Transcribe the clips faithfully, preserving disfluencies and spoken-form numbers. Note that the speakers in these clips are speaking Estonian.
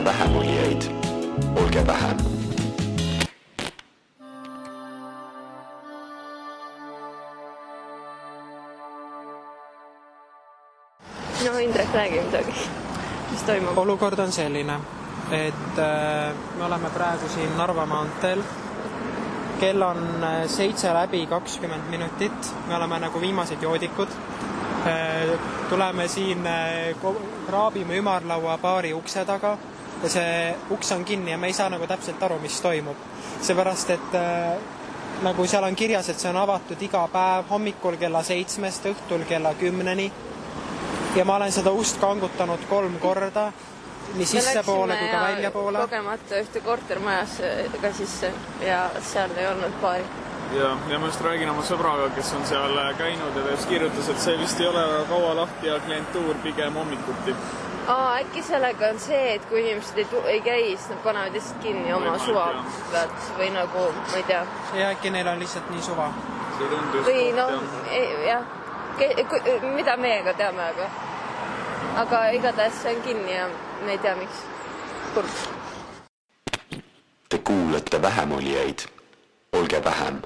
vähemulijaid, olge vähem. No Indrek, räägi midagi. Mis toimub? Olukord on selline, et äh, me oleme praegu siin Narva maanteel. Kell on seitse läbi kakskümmend minutit. Me oleme nagu viimased joodikud. Äh, tuleme siin, äh, raabime ümarlaua baari ukse taga ja see uks on kinni ja me ei saa nagu täpselt aru, mis toimub. Seepärast, et äh, nagu seal on kirjas, et see on avatud iga päev hommikul kella seitsmest õhtul kella kümneni. Ja ma olen seda ust kangutanud kolm korda, nii sisse poole kui ka välja poole. Kogemata ühte kortermajas ka sisse ja seal ei olnud baari. Ja, ja ma just räägin oma sõbraga, kes on seal käinud ja ta just kirjutas, et see vist ei ole kaua lahti ja klientuur pigem hommikuti. Aa, äkki sellega on see, et kui inimesed ei, ei käi, siis nad panevad lihtsalt kinni oma suva pealt või nagu, ma ei tea. Ja äkki neil on lihtsalt nii suva. See tundus või koht, no, jah. Mida meiega teame, aga aga igatahes see on kinni ja me ei tea, miks. Kurb. Te kuulete vähemulijaid, olge vähem.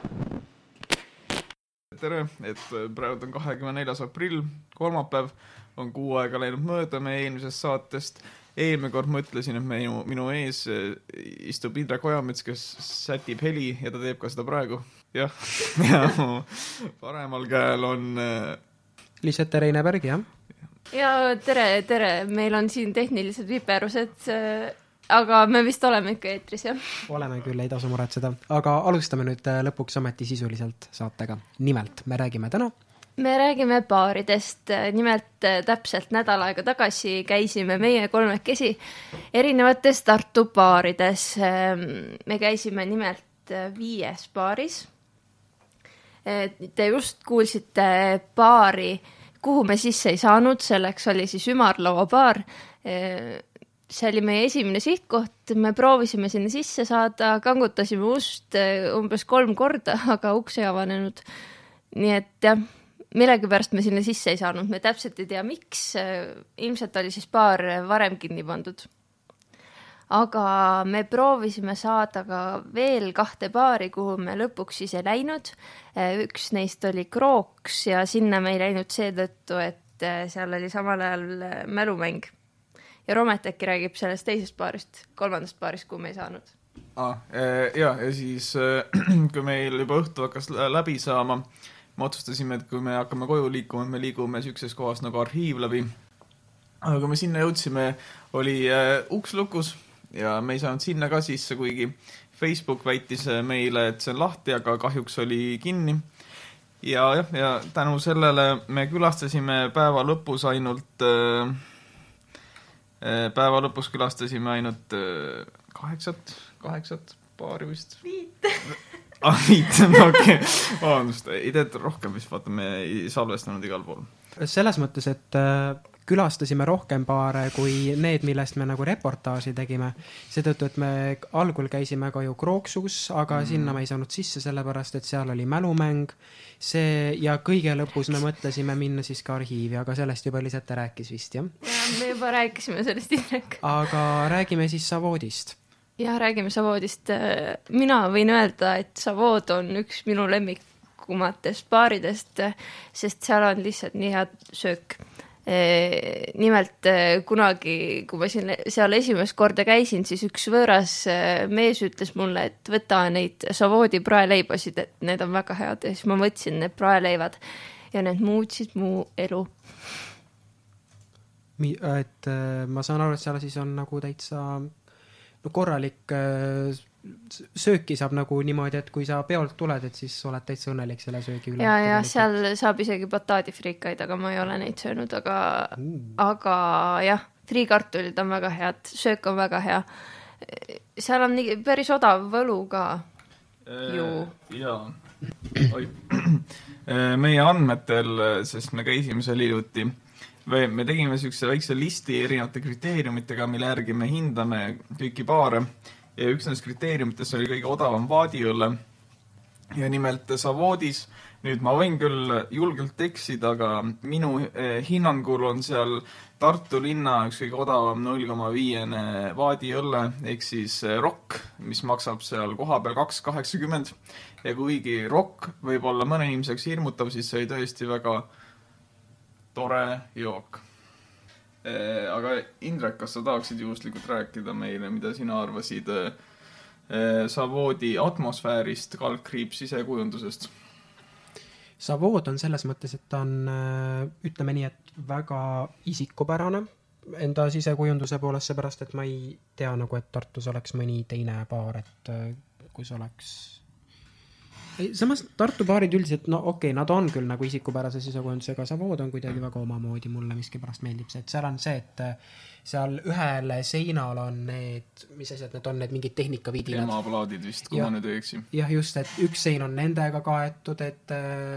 Tere, et praegu on kahekümne neljas aprill, kolmapäev, on kuu aega läinud mööda meie eelmisest saatest. Eelmine kord mõtlesin, et minu, minu ees istub Indrek Ojamets, kes sätib heli ja ta teeb ka seda praegu. Jah, ja paremal käel on Liisette Reineberg, jah? Ja tere, tere, meil on siin tehnilised viperused, aga me vist oleme ikka eetris, jah? Oleme küll, ei tasu muretseda, aga alustame nüüd lõpuks ameti sisuliselt saatega. Nimelt, me räägime täna? Me räägime baaridest, nimelt täpselt nädal aega tagasi käisime meie kolmekesi erinevates Tartu baarides. Me käisime nimelt viies baaris. Te just kuulsite baari, kuhu me sisse ei saanud, selleks oli siis ümarlaua baar. See oli meie esimene sihtkoht, me proovisime sinna sisse saada, kangutasime ust umbes kolm korda, aga uks ei avanenud. Nii et jah, millegi pärast me sinna sisse ei saanud, me täpselt ei tea miks, ilmselt oli siis baar varem kinni pandud. Aga me proovisime saada ka veel kahte baari, kuhu me lõpuks siis ei läinud. Üks neist oli Krooks ja sinna me ei läinud seetõttu, et seal oli samal ajal mälumäng. Ja Romet äkki räägib sellest teisest baarist, kolmandast baarist, kuhu me ei saanud. Ah, ja, ja siis kui meil juba õhtu hakkas läbi saama, me otsustasime, et kui me hakkame koju liikuma, me liigume sükses kohas nagu arhiiv läbi. Aga kui me sinna jõudsime, oli uks lukus. Ja me ei saanud sinna ka sisse, kuigi Facebook väitis meile, et see on lahti, aga kahjuks oli kinni. Ja, ja, ja tänu sellele me külastasime päeva lõpus ainult, päeva lõpus külastasime ainult kaheksat, kaheksat baari vist. Viit. Ah, viit, okei. Vabandust, ei teeta rohkem, mis vaata, me ei salvestanud igal pool. Selles mõttes, et külastasime rohkem baare kui need, millest me nagu reportaaži tegime. Seetõttu, et me algul käisime ka ju Krooksus, aga mm. sinna me ei saanud sisse sellepärast, et seal oli mälumäng. See, ja kõige lõpus me mõtlesime minna siis ka arhiivi, aga sellest juba Liisette rääkis vist, jah? Ja, me juba rääkisime sellest Indrek. Aga räägime siis Savoodist. Ja, räägime Savoodist. Mina võin öelda, et Savood on üks minu lemmikumatest baaridest, sest seal on lihtsalt nii head söök. Nimelt kunagi, kui ma siin seal esimest korda käisin, siis üks võõras mees ütles mulle, et võta neid Savoodi praeleibasid, et need on väga head. Ja siis ma võtsin need praeleivad ja need muutsid mu elu. Et ma saan aru, et seal siis on nagu täitsa korralik sööki saab nagu niimoodi, et kui sa peolt tuled, et siis oled täitsa õnnelik selle söögi üle. Ja, ja seal saab isegi bataadifriikaid, aga ma ei ole neid söönud, aga, mm. aga jah, friikartulid on väga head, söök on väga hea. Seal on nii, päris odav võlu ka ju. Jaa, oi. Meie andmetel, sest me käisime seal hiljuti, me tegime sellise väikse listi erinevate kriteeriumitega, mille järgi me hindame kõiki baare. Ja üks nendest kriteeriumites oli kõige odavam vaadiõlle. ja nimelt Savoodis. Nüüd ma võin küll julgelt eksida, aga minu hinnangul on seal Tartu linna üks kõige odavam null koma viis vaadiõlle, ehk siis Rock, mis maksab seal koha peal kaks kaheksakümmend. Ja kuigi Rock võib olla mõne inimeseks hirmutav, siis see oli tõesti väga tore jook. Aga Indrek, kas sa tahaksid juhuslikult rääkida meile, mida sina arvasid Savoodi atmosfäärist, kaldkriips sisekujundusest? Savood on selles mõttes, et ta on, ütleme nii, et väga isikupärane enda sisekujunduse poolest, seepärast, et ma ei tea nagu, et Tartus oleks mõni teine baar, et kus oleks... Samas Tartu baarid üldiselt, no okei, okay, nad on küll nagu isikupärase sisekujundusega, Savood on kuidagi väga omamoodi, mulle miski pärast meeldib see, et seal on see, et seal ühele seinal on need, mis asjad need on, need mingid tehnikavidinad. Emaplaadid vist, kui ja, ma nüüd eeksi. Jah, just, et üks sein on nendega kaetud, et,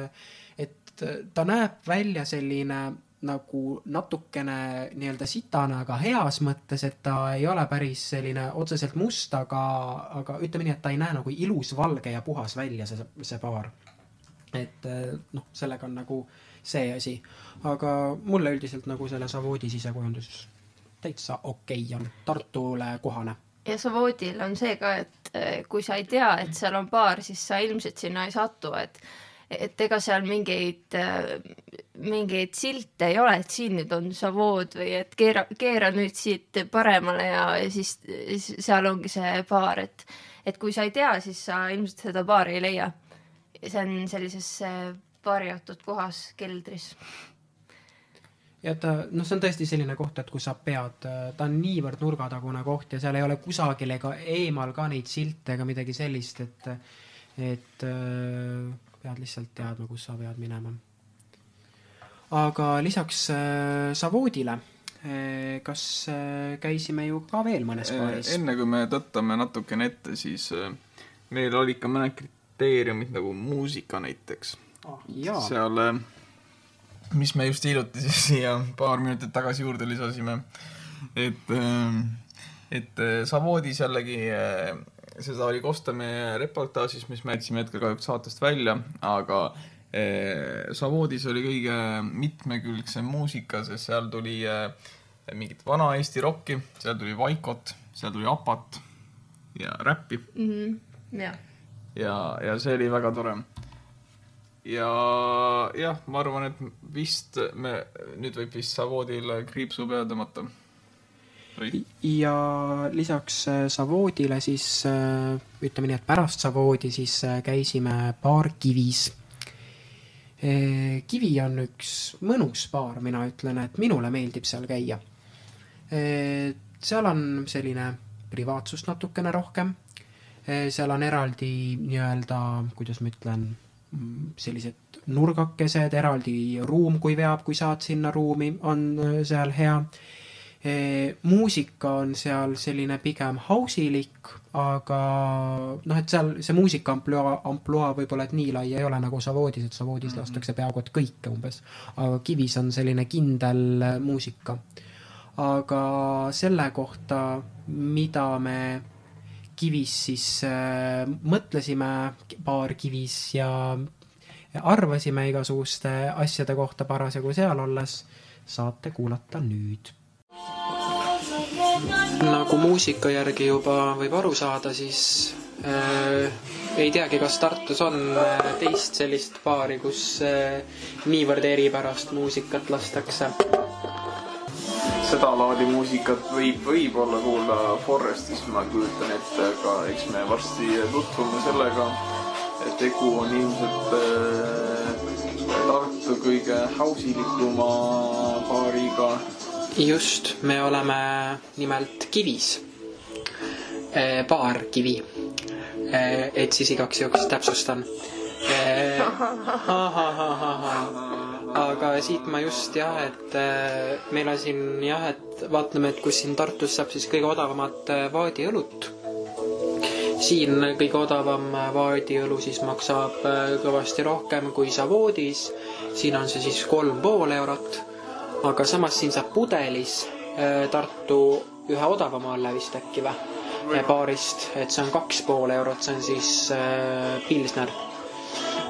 et ta näeb välja selline nagu natukene nii-öelda sitana, aga heas mõttes, et ta ei ole päris selline otseselt must, aga, aga ütleme nii, et ta ei näe nagu ilus, valge ja puhas välja see, see baar. Et noh, sellega on nagu see asi. Aga mulle üldiselt nagu selle Savoodi sisekujundus täitsa okei on, Tartule kohane. Ja Savoodil on see ka, et kui sa ei tea, et seal on baar, siis sa ilmselt sinna ei satu, et et ega seal mingeid, mingeid silte ei ole, et siin nüüd on Savood või et keera, keera nüüd siit paremale ja, ja siis seal ongi see baar, et, et kui sa ei tea, siis sa ilmselt seda baari ei leia. See on sellises baarijatud kohas keldris. Ja ta, no see on tõesti selline koht, et kui sa pead, ta on niivõrd nurgatagune koht ja seal ei ole kusagil ega eemal ka neid silte ega midagi sellist, et, et pead lihtsalt teadma, kus sa pead minema. Aga lisaks äh, Savoodile, äh, kas äh, käisime ju ka veel mõnes baaris? Enne kui me tõttame natukene ette, siis äh, meil oli ikka mõned kriteeriumid nagu muusika näiteks. Oh, seal, äh, mis me just hiljuti siia paar minutit tagasi juurde lisasime, et, äh, et äh, Savoodis jällegi... Äh, seda oli kosta meie reportaažis, mis me jätsime hetkel kahjuks saatest välja, aga eh, Savoodis oli kõige mitmekülgsem muusika, sest seal tuli eh, mingit vana Eesti rocki, seal tuli Vaikot, seal tuli Apat ja räppi. Mm-hmm. Ja. Ja, ja see oli väga tore. Ja jah, ma arvan, et vist me, nüüd võib vist Savoodil kriipsu peale tõmmata. Ja lisaks Savoodile siis, ütleme nii, et pärast Savoodi siis käisime baar Kivis. Kivi on üks mõnus baar, mina ütlen, et minule meeldib seal käia. Seal on selline privaatsust natukene rohkem. Seal on eraldi nii-öelda, kuidas ma ütlen, sellised nurgakesed, eraldi ruum, kui veab, kui saad sinna ruumi, on seal hea. E, muusika on seal selline pigem hausilik, aga noh, et seal see muusika amploa, amploa võib-olla, et nii lai ei ole nagu Savoodis, et Savoodis lastakse peaaegu et kõike umbes, aga Kivis on selline kindel muusika. Aga selle kohta, mida me Kivis siis äh, mõtlesime, baar Kivis ja arvasime igasuguste asjade kohta parasjagu seal olles, saate kuulata nüüd. Nagu muusika järgi juba võib aru saada, siis äh, ei teagi, kas Tartus on äh, teist sellist baari, kus äh, niivõrd eripärast muusikat lastakse. Seda laadi muusikat võib, võib olla kuulda Forestis, ma kujutan ette, aga eks me varsti tutvume sellega, et tegu on ilmselt äh, Tartu kõige hausilikuma baariga. Just, me oleme nimelt Kivis, baar Kivi, et siis igaks juhuks täpsustan. Aga siit ma just jah, et meil on siin jah, et vaatleme, et kus siin Tartus saab siis kõige odavamat vaadiõlut. Siin kõige odavam vaadiõlu siis maksab kõvasti rohkem kui Savoodis, siin on see siis kolm pool eurot. Aga samas siin saab pudelis Tartu ühe odavama alla vist äkki või baarist, et see on kaks pool eurot, see on siis pilsner.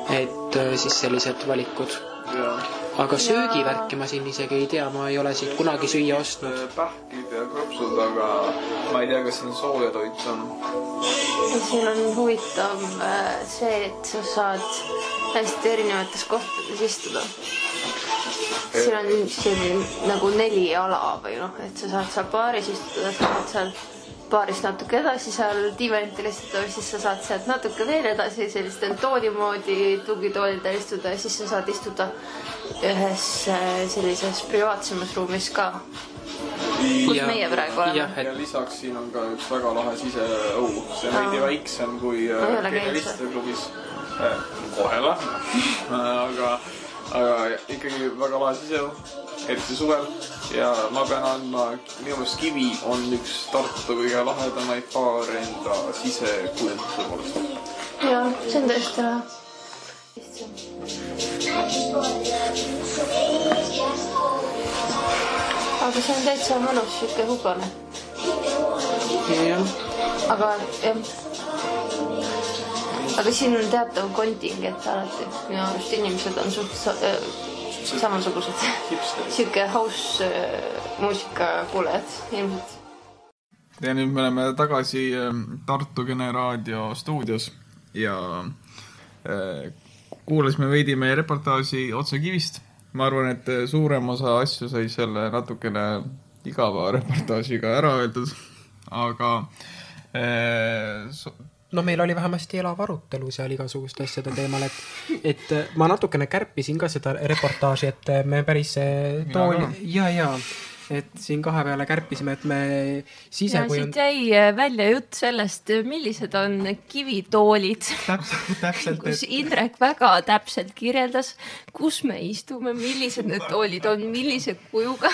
et siis sellised valikud. Ja. Aga söögivärki ma siin isegi ei tea, ma ei ole siit kunagi süüa ostnud. Pähkid ja krõpsud, aga ma ei tea, kas siin soojatoit on. Siin on huvitav see, et sa saad hästi erinevates kohtades istuda. Siin on selline nagu neli ala või noh, et sa saad seal baaris istuda, sa saad seal baaris natuke edasi seal diivanitel istuda, siis sa saad sealt natuke veel edasi selliste toolimoodi tugitoolidel istuda ja siis sa saad istuda ühes sellises privaatsemas ruumis ka, kus ja, meie praegu oleme. Ja, et... ja lisaks siin on ka üks väga lahe siseõu, see on veidi väiksem kui Genialistide klubis. Kohe lähme, aga, aga ikkagi väga lahe siseõu, eriti suvel. Ja ma pean andma, minu meelest Kivi on üks Tartu kõige lahedamaid baare enda sisekujenduse poolest. Jaa, see on tõesti lahe. Aga see on täitsa mõnus siuke hugane. Jah. Aga, jah. Aga siin on teatav kontingent alati. Minu arust inimesed on suht samasugused. Siuke house muusika kuulejad ilmselt. Ja nüüd me oleme tagasi Tartu Gene Raadio stuudios ja kuulasime veidi meie reportaaži otse Kivist. Ma arvan, et suurem osa asju sai selle natukene igava reportaažiga ära öeldud, aga so no meil oli vähemasti elav arutelu seal igasugust asjade teemal, et, et ma natukene kärpisin ka seda reportaaži, et me päris tooli, ja, ja, et siin kahe peale kärpisime, et me sise... Ja siit jäi välja jutt sellest, millised on kivitoolid, täpselt, täpselt, kus Indrek väga täpselt kirjeldas, kus me istume, millised need toolid on, millise kujuga.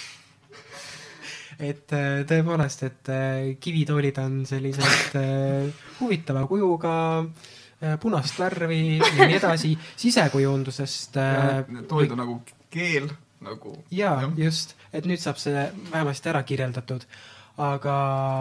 Et tõepoolest, et kivitoolid on sellised huvitava kujuga, punast värvi ja nii edasi, sisekujundusest. Toolid on nagu keel. Nagu, ja, jah. Just, et nüüd saab see vähemasti ära kirjeldatud. Aga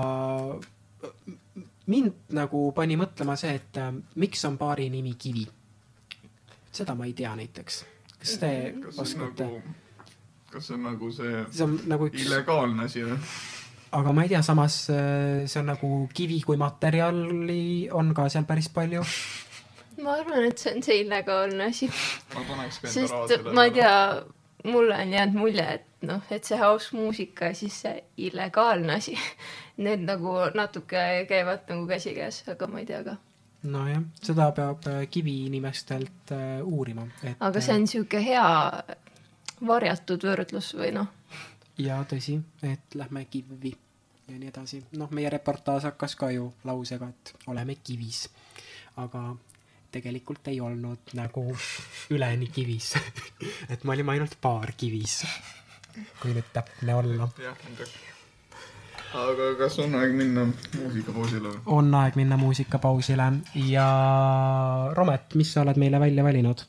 mind nagu pani mõtlema see, et miks on baari nimi Kivi? Seda ma ei tea näiteks. Kas te Kas oskate? Nagu... Kas see on nagu see, see on nagu üks... illegaalne asi? Aga ma ei tea, samas see on nagu kivi kui materjali on ka seal päris palju. Ma arvan, et see on see illegaalne asi. Ma paneks ka enda Sest raha selle ma ei tea, mulle on jäänud mulje, et noh, et see house muusika ja siis see illegaalne asi. Need nagu natuke käivad nagu käsikäes, aga ma ei tea ka. No jah, seda peab Kivi nimestelt uurima. Et... Aga see on siuke hea... varjatud võrdlus või noh. Ja tõsi, et lähme Kivi ja nii edasi. Noh, meie reportaas hakkas ka ju lausega, et oleme Kivis. Aga tegelikult ei olnud nagu üleni Kivis. Et me olime ainult paar Kivis. Kui nüüd täpne olla. Jah, aga kas on aeg minna muusikapausile? On aeg minna muusikapausile. Ja Romet, mis sa oled meile välja valinud?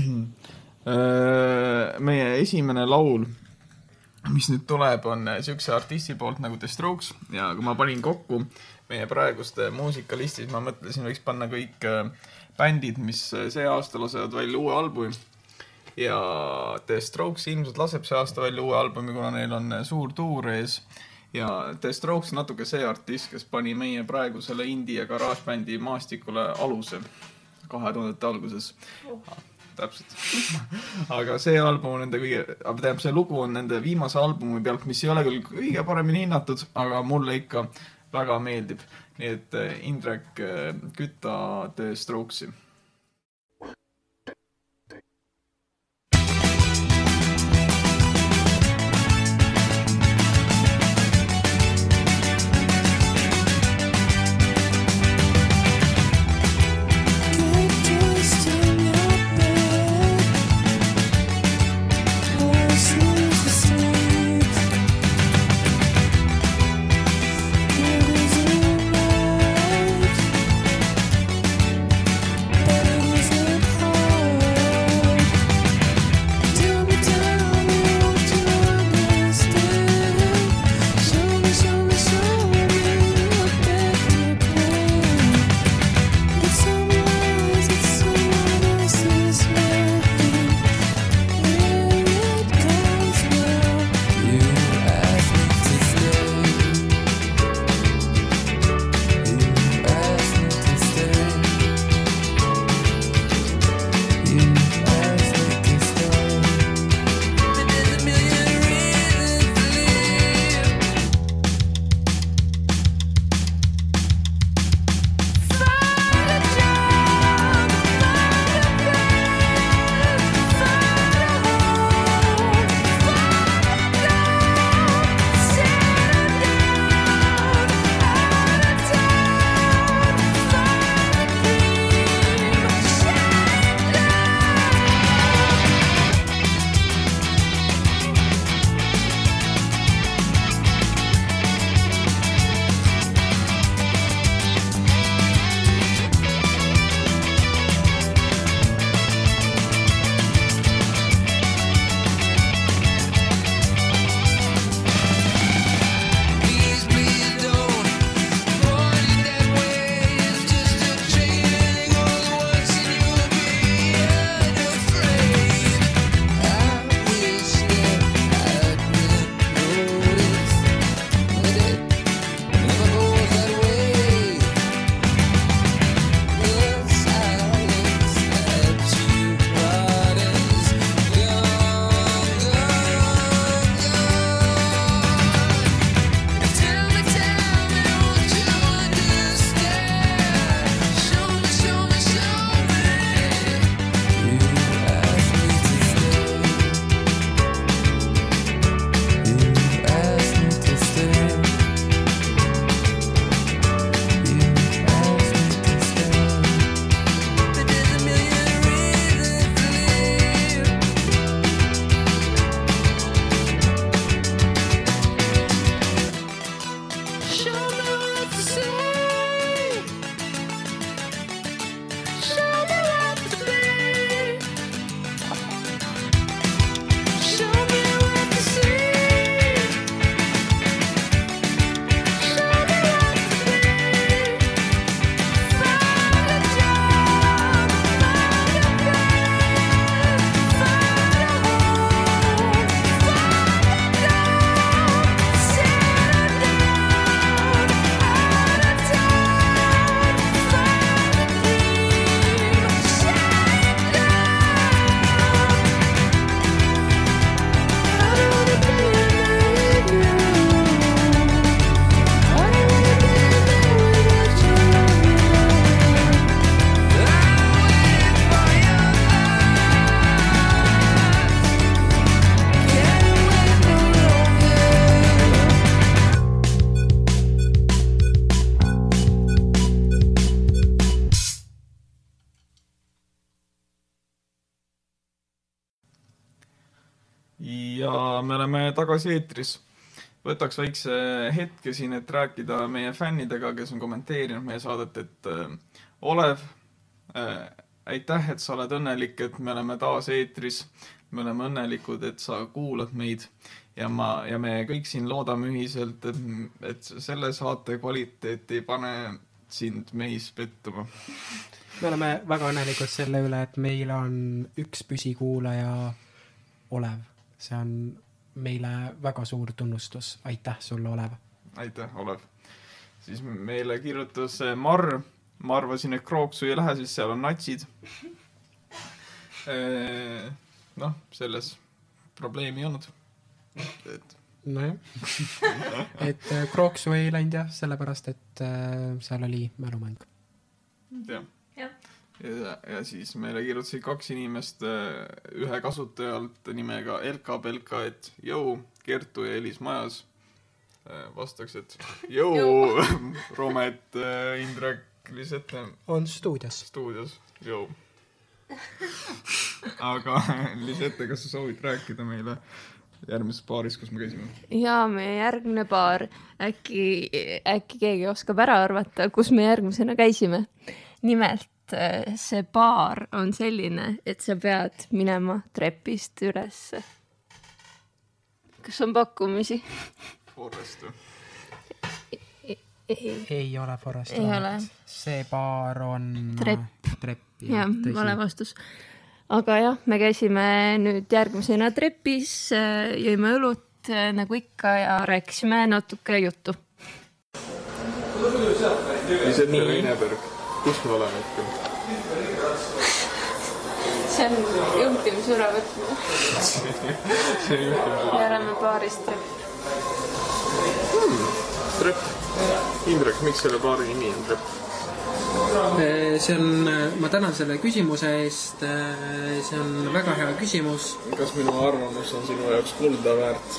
Meie esimene laul, mis nüüd tuleb, on siukse artisti poolt nagu The Strokes ja kui ma panin kokku meie praeguste muusikalistis, ma mõtlesin, võiks panna kõik bändid, mis see aasta lasevad välja uue albumi ja The Strokes ilmselt laseb see aasta välja uue albumi, kuna neil on suur tuur ees ja The Strokes on natuke see artist, kes pani meie praegusele indie ja garagebändi maastikule aluse kahe tuhandete alguses. Täpselt. Aga see album on nende kõige, tähendab, see lugu on nende viimase albumi pealt, mis ei ole küll kõige paremini hinnatud, aga mulle ikka väga meeldib. Nii et Indrek, kütta The Strokesi. ja me oleme tagasi eetris. Võtaks väikse hetke siin, et rääkida meie fännidega, kes on kommenteerinud meie saadet, et äh, Olev, äh, aitäh, et sa oled õnnelik, et me oleme taas eetris. Me oleme õnnelikud, et sa kuulad meid ja, ma, ja me kõik siin loodame ühiselt, et, et selle saate kvaliteet ei pane sind meis pettuma. Me oleme väga õnnelikud selle üle, et meil on üks püsikuulaja Olev. See on meile väga suur tunnustus. Aitäh sulle, Olev. Aitäh, Olev. Siis meile kirjutas Marr. Ma arvasin, et Krooksu ei lähe, siis seal on natsid. Noh, selles probleemi ei olnud. Et... No jah. et Krooksu ei läinud jah, sellepärast, et seal oli mälumäng. Jah. Ja. Ja, ja siis meile kirjutasid kaks inimest ühe kasutajalt nimega Elka Belka, et jõu, Kertu ja Elis majas. Vastaks, et jõu, Romet, Indrek, Lisette on stuudios. Stuudios, jõu. Aga Lisette, kas sa soovid rääkida meile järgmises baaris, kus me käisime? Jaa, meie järgmine baar. Äkki, äkki keegi oskab ära arvata, kus me järgmisena käisime. Nimelt see baar on selline, et sa pead minema trepist ülesse. Kas on pakkumisi? Forrest või? Ei, ei. ei ole Forrest. Ei ole. See baar on trepp. trepp jah, ja, vale vastus. Aga jah, me käisime nüüd järgmisena trepis, jõime õlut nagu ikka ja rääkisime natuke juttu. Lisette Reineberg. Kus me oleme hetkel? See on juhtimisura võtmine. See on juhtimisura. Ja oleme baaris trepp. Hmm, trepp. Indrek, miks selle baari nimi on trepp? See on, ma tänan selle küsimuse eest. See on väga hea küsimus. Kas minu arvamus on sinu jaoks kulda väärt?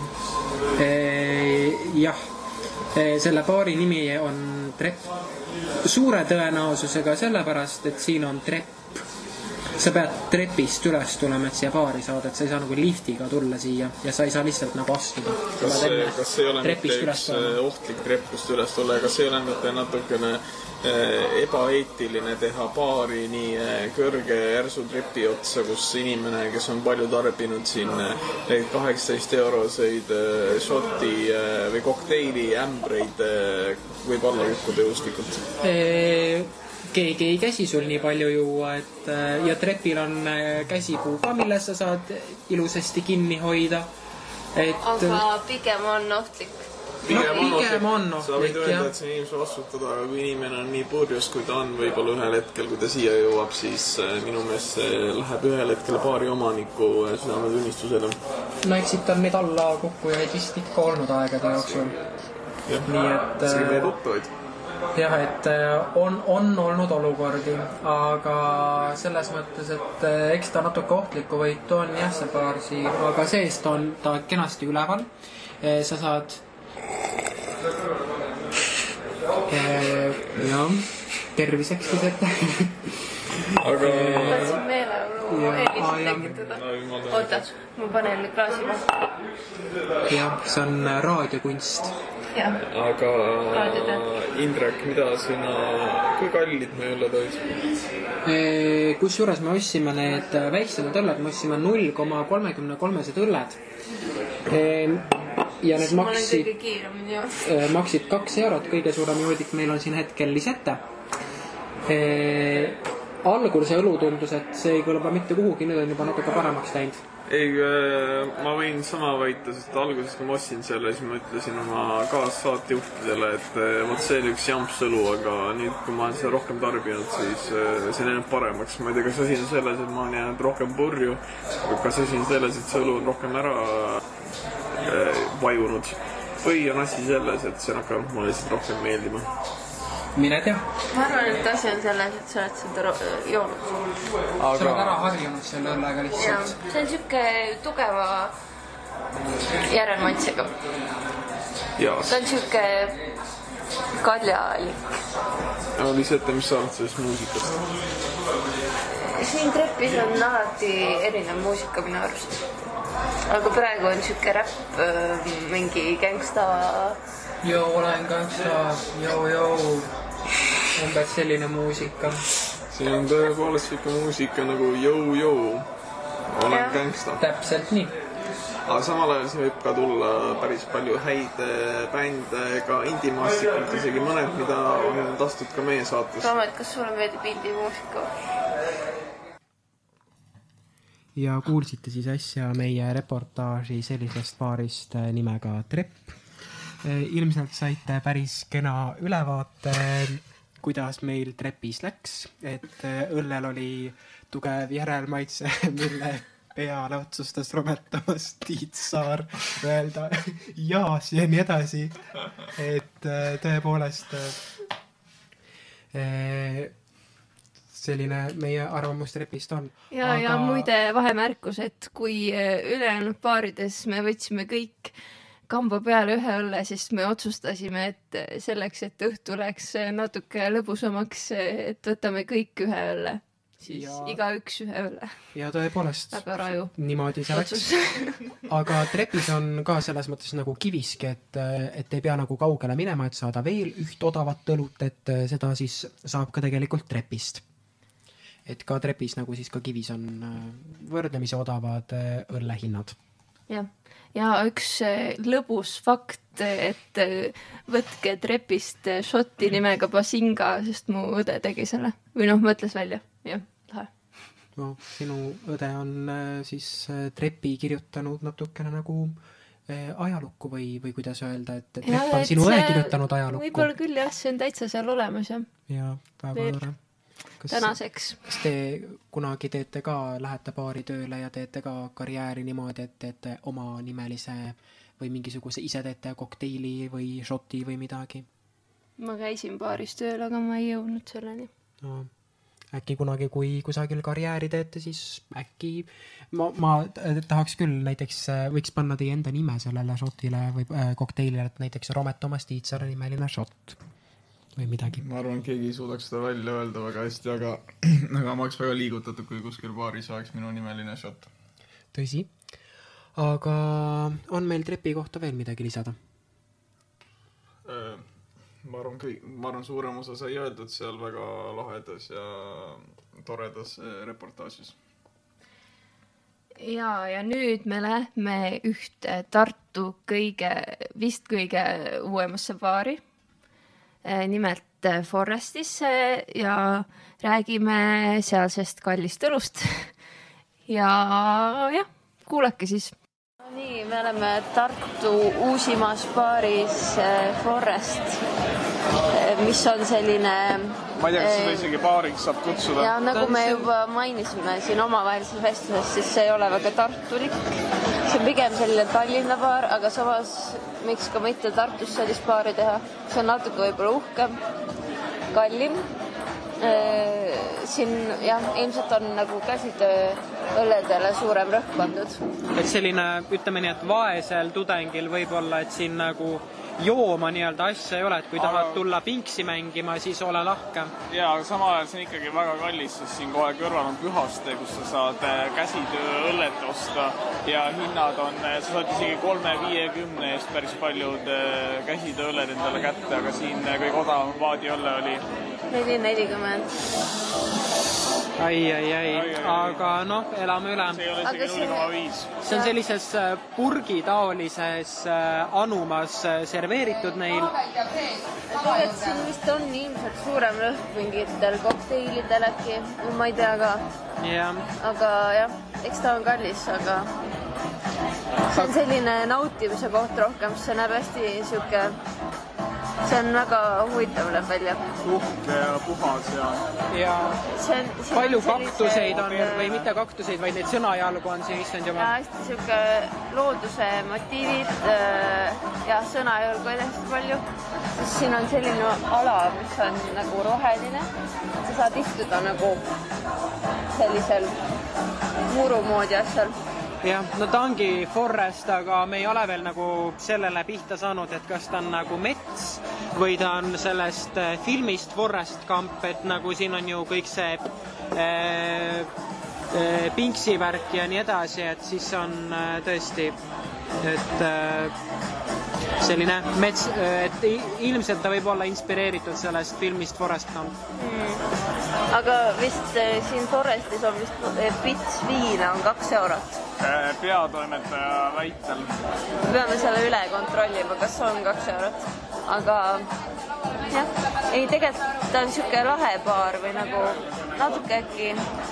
Jah. Selle baari nimi on trepp. Suure tõenäosusega sellepärast, et siin on trepp. Sa pead trepist üles tulema, et siia baari saada, et sa ei saa nagu liftiga tulla siia ja sa ei saa lihtsalt nagu astuda. Kas see, kas see ei ole mitte üks ohtlik treppust üles tulla ja kas see ei ole mitte natukene ebaeetiline teha baari nii kõrge järsu trepi otsa, kus inimene, kes on palju tarbinud siin neid kaheksateist euroseid shoti või kokteili ämbreid võib alla kukkuda juhuslikult? Keegi ei käsi sul nii palju juua, et ja trepil on käsipuu ka, mille sa saad ilusasti kinni hoida. Et... Aga pigem on ohtlik. Pigem on, no, pigem on ohtlik. Sa võid öelda, et see inimese vastutada, aga kui inimene on nii purjus, kui ta on võib-olla ühel hetkel, kui ta siia jõuab, siis minu meelest läheb ühel hetkel baari omaniku südametunnistusele. No eks siit on neid alla kukkujaid vist ikka olnud aegade jooksul. Jah, nii et... see ei tuttavaid. Jah, et on, on olnud olukordi, aga selles mõttes, et eks ta natuke ohtliku võitu on jah, see baar siin, aga seest on ta kenasti üleval. Sa saad jah, terviseks siis ette. Aga... Tahtsin meeleolu eelist tekitada. Oota, ma panen klaasi maha. Jah, see on raadiokunst. Ja. Aga Indrek, mida sina, kui kallid me õlled olid? Kus juures me ossime need väiksemad õlled, me ossime null koma kolmekümne kolmesed õlled. Ja need maksid, maksid kaks eurot, kõige suurem joodik meil on siin hetkel Lisette. Algul see õlu tundus, et see ei kõlba mitte kuhugi, nüüd on juba natuke paremaks läinud. Ei, ma võin sama väita, sest alguses, kui ma ossin selle, siis ma ütlesin oma kaassaatejuhtidele, et võt see oli üks jamps õlu, aga nüüd, kui ma olen seda rohkem tarbinud, siis see on jäänud paremaks. Ma ei tea, kas asi on selles, et ma olen jäänud rohkem purju, kas asi on selles, et see õlu on rohkem ära vajunud või on asi selles, et see on hakanud mulle lihtsalt rohkem meeldima. Mine tea. Ma arvan, et asi on selles, et sa oled seda joonud. Aga... sa oled ära harjunud selle õllega lihtsalt. Ja, see on siuke tugeva järelmaitsega. Ja. See on siuke kaljalik. Ja, Lisette, mis sa oled sellest muusikast? siin trepis on alati erinev muusika minu arust. Aga praegu on siuke räpp, mingi gängsta. Joo, olen gängsta, joo, joo. Umbes selline muusika. Siin on tõepoolest siuke muusika nagu jou, jou. Olen ja. Gängsta. Täpselt nii. Aga samal ajal siin võib ka tulla päris palju häid bände, ka indie-maastikult, isegi mõned, mida on tastud ka meie saates. Raamet, kas sulle meeldib indie-muusika? Ja kuulsite siis äsja meie reportaaži sellisest baarist nimega Trepp. Ilmselt saite päris kena ülevaate, kuidas meil trepis läks, et õllel oli tugev järelmaitse, mille peale otsustas Rometamas Tiit Saar öelda jaas ja nii edasi, et tõepoolest selline meie arvamus trepist on. Ja, Aga... ja muide vahemärkus, et kui ülejäänud baarides me võtsime kõik kamba peale ühe õlle, siis me otsustasime, et selleks, et õhtu läks natuke lõbusamaks, et võtame kõik ühe õlle. Siis ja... iga üks ühe õlle. Ja tõepoolest. Väga raju. Niimoodi see läks. Aga trepis on ka selles mõttes nagu kiviski, et, et ei pea nagu kaugele minema, et saada veel üht odavat õlut, et seda siis saab ka tegelikult trepist. Et ka trepis nagu siis ka kivis on võrdlemisi odavad õllehinnad. Jah. Ja üks lõbus fakt, et võtke trepist šotti nimega Basinga, sest mu õde tegi selle. Või noh, mõtles välja. Jah, lahe. No, sinu õde on siis trepi kirjutanud natukene nagu ajalukku või, või kuidas öelda, et trepp ja, on sinu õde kirjutanud ajalukku. Võib-olla küll jah, see on täitsa seal olemas. Ja, ja väga tore. Kas, tänaseks. Kas te kunagi teete ka, lähete baari tööle ja teete ka karjääri niimoodi, et teete oma nimelise või mingisuguse ise teete kokteili või šoti või midagi? Ma käisin baaris tööl, aga ma ei jõudnud selleni. No, äkki kunagi, kui kusagil karjääri teete, siis äkki ma, ma tahaks küll näiteks, võiks panna teie enda nime sellele šotile või kokteilile, et näiteks Rometamas Tiit Saar nimeline šot. Või midagi. Ma arvan, keegi ei suudaks seda välja öelda väga hästi, aga, aga ma oleks väga liigutatud, kui kuskil baaris oleks minu nimeline šot. Tõsi. Aga on meil trepi kohta veel midagi lisada? Ma arvan, kõik, ma arvan suurem osa sai öeldud seal väga lahedas ja toredas reportaažis. Ja, ja nüüd me lähme ühte Tartu kõige, vist kõige uuemasse baari. Nimelt Forestisse ja räägime sealsest kallist õlust. Ja jah, kuulake siis. Nii, me oleme Tartu uusimas baaris Forest, mis on selline... Ma ei tea, kas seda isegi baariks saab kutsuda. Ja nagu me juba mainisime siin omavahelises vestluses, siis see ei ole väga tartulik. See on pigem selline Tallinna baar, aga samas miks ka mitte Tartus sellist baari teha. See on natuke võib-olla uhkem, kallim. Siin jah, ilmselt on nagu käsitöö õlledele suurem rõhk pandud. Et selline, ütleme nii, et vaesel tudengil võib-olla, et siin nagu jooma nii-öelda asja ei ole, et kui aga... tahad tulla pinksi mängima, siis ole lahke. Jaa, aga samal ajal see on ikkagi väga kallis, sest siin kohe kõrval on Pühaste, kus sa saad käsitöö õllet osta ja hinnad on, sa saad isegi kolme viiekümne eest päris paljud käsitöö õlled endale kätte, aga siin kõik odavam vaadi õlle oli neli nelikümmend. Ai, ai, ai, aga noh, elame üle. See ei ole isegi null koma viis. See on sellises purgitaolises anumas serveeritud neil. Et siin vist on ilmselt suurem lõhk mingitel kokteilidel äkki, ma ei tea ka. Yeah. Aga jah, eks ta on kallis, aga see on selline nautimise koht rohkem, see näeb hästi siuke... See on väga huvitav läheb välja. Uhke ja puhas ja... ja see on, see palju on kaktuseid on, või mitte kaktuseid, vaid neid sõnajalgu on siin issand juba. Ja hästi siuke looduse motiivid ja sõnajalgu on hästi palju. Siin on selline ala, mis on nagu roheline. Sa saad istuda nagu sellisel muru moodi asjal. jah, no ta ongi forest, aga me ei ole veel nagu sellele pihta saanud, et kas ta on nagu mets või ta on sellest filmist Forest Gump, et nagu siin on ju kõik see äh, äh, Pinksi värk ja nii edasi, et siis on äh, tõesti, et äh, selline mets, et ilmselt ta võib olla inspireeritud sellest filmist Forest Gump. Mm. Aga vist äh, siin Forestis on vist äh, pits viina on kaks eurot. Peatoimetaja väitel. Peame selle üle kontrollima, kas on kaks eurot. Aga jah, ei tegelikult ta on siuke lahe baar või nagu natuke äkki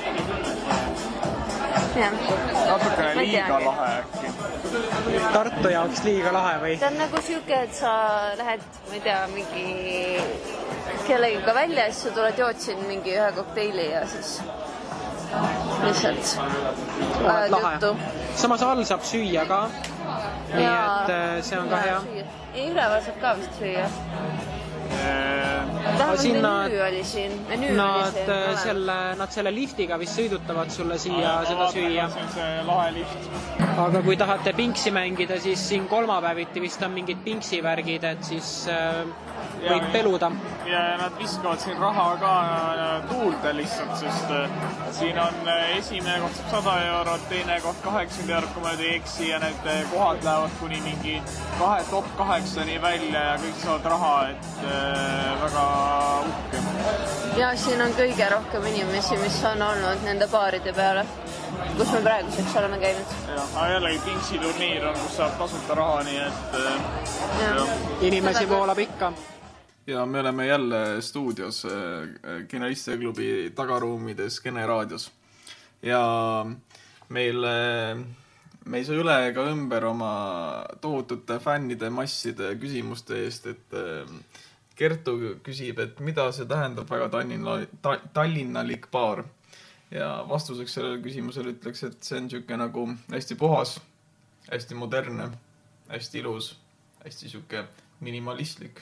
jah. Natuke liiga lahe äkki. Tartu jaoks liiga lahe või? Ta on nagu siuke, et sa lähed, ma ei tea, mingi kellegiga välja, siis sa tuled jood siin mingi ühe kokteili ja siis lihtsalt ajad juttu. Samas all saab süüa ka, nii ja, et see on ka hea. Ei, üleval saab ka vist süüa. Vähemalt Sinna, menüü oli siin. Menüü nad, oli siin selle, nad selle liftiga vist sõidutavad sulle siia Aga seda vaata, süüa. See on see lahe lift. Aga kui tahate Pinksi mängida, siis siin kolmapäeviti vist on mingid Pinksi värgid, et siis äh, võib peluda. Ja nad viskavad siin raha ka tuulde lihtsalt, sest siin on esimene koht saab sada eurot, teine koht kaheksakümmend eurot, kui ma ei eksi, ja need kohad lähevad kuni mingi kahe top kaheksani välja ja kõik saavad raha, et väga uhke. Ja siin on kõige rohkem inimesi, mis on olnud nende baaride peale, kus me praeguseks oleme käinud. Ja, aga jällegi Pinksi turniir on, kus saab tasuta raha, nii et ja. Ja. Inimesi voolab ikka. Ja me oleme jälle stuudios Generalistide klubi tagaruumides Gene raadios. Ja meil, me ei saa üle ega ümber oma tohutute fännide masside küsimuste eest, et Kertu küsib, et mida see tähendab väga Tallinna, ta, tallinnalik baar. Ja vastuseks sellele küsimusele ütleks, et see on siuke nagu hästi puhas, hästi moderne, hästi ilus, hästi siuke minimalistlik.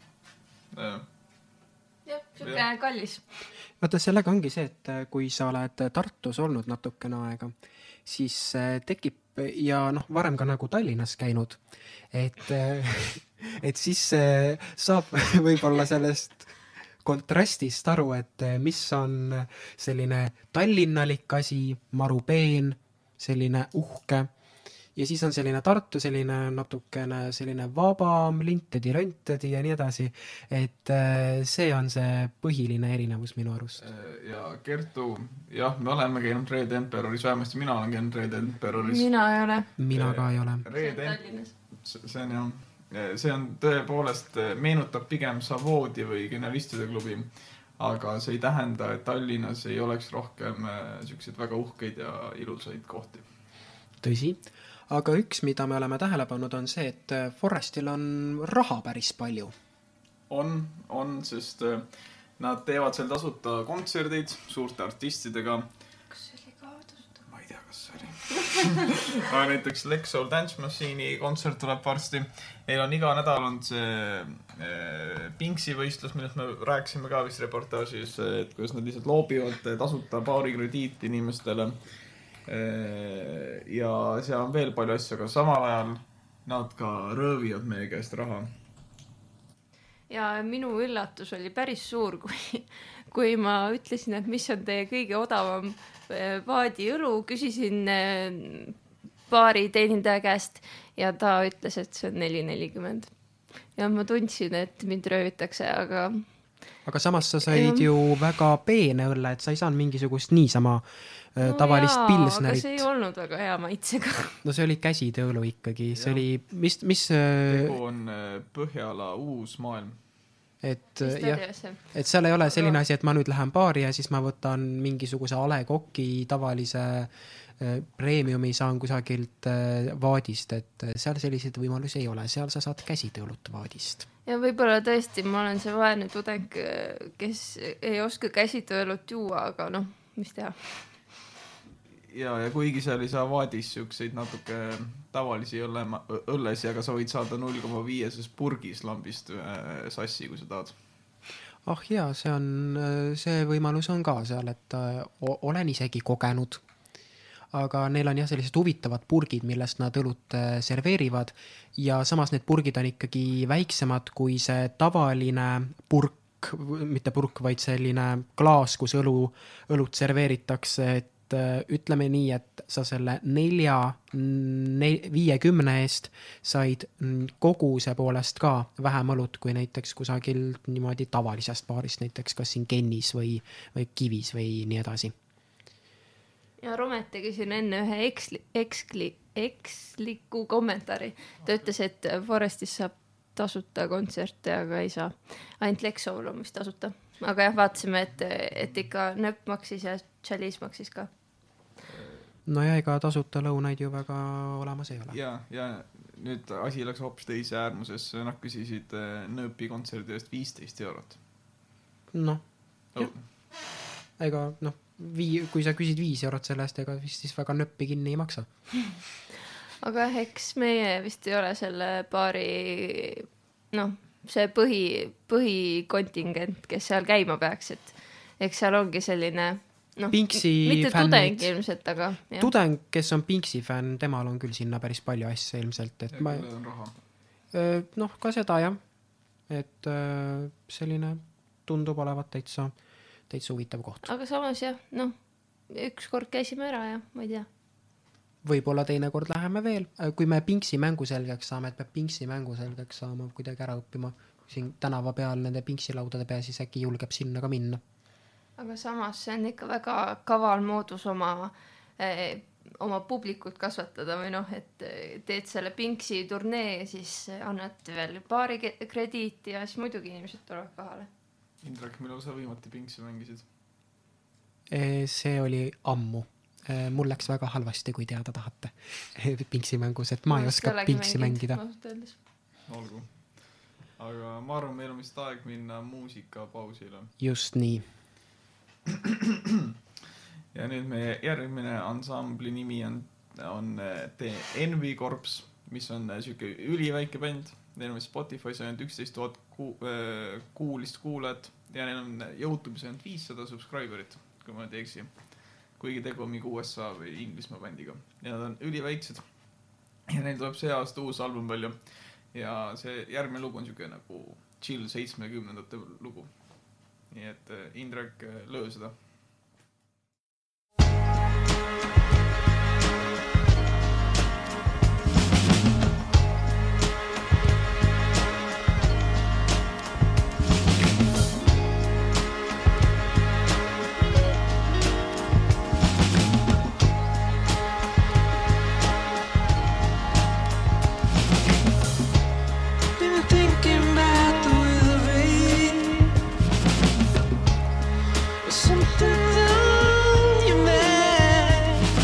Jah, siuke kallis. Vaata, sellega ongi see, et kui sa oled Tartus olnud natukene aega, siis tekib ja noh, varem ka nagu Tallinnas käinud, et, et siis saab võib-olla sellest kontrastist aru, et mis on selline tallinnalik asi, marupeen, selline uhke. Ja siis on selline Tartu, selline natukene selline vabam, lintedi, röntedi ja nii edasi. Et see on see põhiline erinevus minu arust. Ja Kertu, jah, me oleme käinud Red Emperoris, vähemasti mina olen käinud Red Emperoris. Mina ei ole. Mina ka ei ole. Red Emperoris. See on jah, see on tõepoolest, meenutab pigem Savoodi või Generalistide klubi, aga see ei tähenda, et Tallinnas ei oleks rohkem selliseid väga uhkeid ja ilusaid kohti. Tõsi. Aga üks, mida me oleme tähele pannud, on see, et Forestil on raha päris palju. On, on, sest nad teevad seal tasuta kontserdeid suurte artistidega. Kas see oli ka tasuta? Ma ei tea, kas see oli. Aga näiteks Lex Soul Dance Machine'i kontsert tuleb varsti. Neil on iga nädal on see eh, Pinksi võistlus, millest me rääkisime ka vist reportaažis, et kuidas nad lihtsalt loobivad tasuta baari krediiti inimestele. Ja seal on veel palju asju, aga samal ajal nad ka röövivad meie käest raha. Ja minu üllatus oli päris suur, kui, kui ma ütlesin, et mis on teie kõige odavam vaadiõlu, küsisin baari teenindaja käest ja ta ütles, et see on neli nelikümmend. Ja ma tundsin, et mind röövitakse, aga... Aga samas sa said ja... ju väga peene õlle, et sa ei saanud mingisugust niisama no tavalist jaa, pilsnerit. Aga see ei olnud väga hea maitsega. No see oli käsitöölu ikkagi. See ja. oli, mis... mis Tegu on Põhjala uus maailm. Et, ja, et seal ei ole selline asi, et ma nüüd lähen baari ja siis ma võtan mingisuguse A Le Coq'i tavalise premiumi saan kusagilt vaadist, et seal selliseid võimalusi ei ole. Seal sa saad käsitöölut vaadist. Ja võib-olla tõesti, ma olen see vaene tudeng, kes ei oska käsitöölut juua, aga noh, mis teha? Ja, ja kuigi seal ei saa vaadis siukseid natuke tavalisi õlle, õllesi, aga sa võid saada null koma viis purgis lambist sassi, kui sa tahad. Ah jaa, see on, see võimalus on ka seal, et olen isegi kogenud. aga neil on jah sellised huvitavad purgid, millest nad õlut serveerivad ja samas need purgid on ikkagi väiksemad kui see tavaline purk, mitte purk, vaid selline klaas, kus õlu, õlut serveeritakse, et ütleme nii, et sa selle nelja, viiekümne eest said koguse poolest ka vähem õlut kui näiteks kusagil niimoodi tavalisest baarist, näiteks kas siin Kennis või, või Kivis või nii edasi. Ja Romet tegi siin enne ühe eksli, ekskli, eksliku kommentaari. Ta ütles, et Forestis saab tasuta kontserte, aga ei saa. Ainult Lexoul on vist tasuta. Aga jah, vaatasime, et, et ikka nöpp maksis ja Chalice maksis ka. No ja ega tasuta lõunaid ju väga olemas ei ole. Ja, ja nüüd asi läks hoopis teise äärmuses. Nad küsisid nööpi kontserdi eest viisteist eurot. Noh, oh. ega noh, Vii, kui sa küsid viis eurot selle eest, ega vist siis väga nöppi kinni ei maksa. Aga eks meie vist ei ole selle paari, noh, see põhi, põhikontingent, kes seal käima peaks, et eks seal ongi selline, noh, Pinksi mitte fännid. Tudeng ilmselt, aga jah. Tudeng, kes on Pinksi fänn, temal on küll sinna päris palju asja ilmselt. Et ja ma, küll on raha. noh, ka seda jah, et selline tundub olevat täitsa täitsa huvitav koht. Aga samas jah, noh, üks kord käisime ära ja ma ei tea. Võib-olla teine kord läheme veel. Kui me Pinksi mängu selgeks saame, et peab Pinksi mängu selgeks saama, kuidagi ära õppima. Siin tänava peal nende Pinksi laudade peal, siis äkki julgeb sinna ka minna. Aga samas see on ikka väga kaval moodus oma, eh, oma publikult kasvatada või noh, et teed selle Pinksi turnee ja siis annad veel paari krediiti ja siis muidugi inimesed tulevad kohale. Indrek, millal sa viimati Pinksi mängisid? See oli ammu. Mul läks väga halvasti, kui teada tahate Pinksi mängus, et ma ei oska Pinksi mängida. Olgu. Aga ma arvan, meil on vist aeg minna muusikapausile. Just nii. Ja nüüd meie järgmine ansambli nimi on, on The Envy Corps, mis on siuke üliväike bänd. Neil on Spotify's ainult üksteist tuhat ku, äh, kuulist kuulajat ja neil on YouTube'is ainult viissada subscriberit, kui ma ei teeksi. Kuigi tegu on mingi U S A või Inglismaa bändiga. Ja nad on üliväiksed. Ja neil tuleb see aasta uus album palju. Ja see järgmine lugu on siuke nagu chill seitsmekümnendate lugu. Nii et Indrek, löö seda. Something's on your mind.